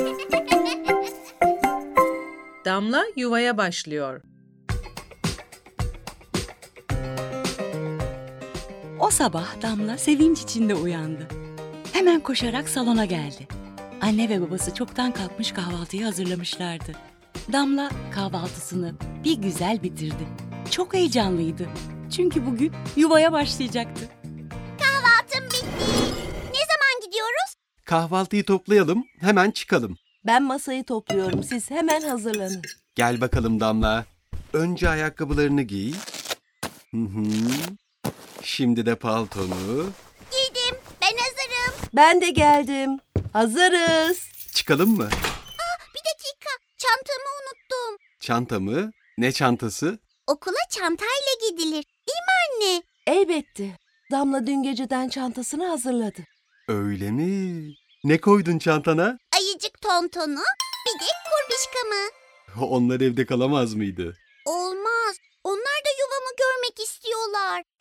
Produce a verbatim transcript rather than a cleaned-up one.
Damla yuvaya başlıyor. O sabah Damla sevinç içinde uyandı. Hemen koşarak salona geldi. Anne ve babası çoktan kalkmış kahvaltıyı hazırlamışlardı. Damla kahvaltısını bir güzel bitirdi. Çok heyecanlıydı. Çünkü bugün yuvaya başlayacaktı. Kahvaltım bitti. Ne zaman gidiyoruz? Kahvaltıyı toplayalım, hemen çıkalım. Ben masayı topluyorum. Siz hemen hazırlanın. Gel bakalım Damla. Önce ayakkabılarını giy. Hı hı. Şimdi de paltonu. Giydim. Ben hazırım. Ben de geldim. Hazırız. Çıkalım mı? Bir dakika. Çantamı unuttum. Çanta mı? Ne çantası? Okula çantayla gidilir. Değil mi anne? Elbette. Damla dün geceden çantasını hazırladı. Öyle mi? Ne koydun çantana? Ayıcık tontonu, bir de kurbişkamı. Onlar evde kalamaz mıydı? Olmaz. Onlar da yuvamı görmek istiyorlar.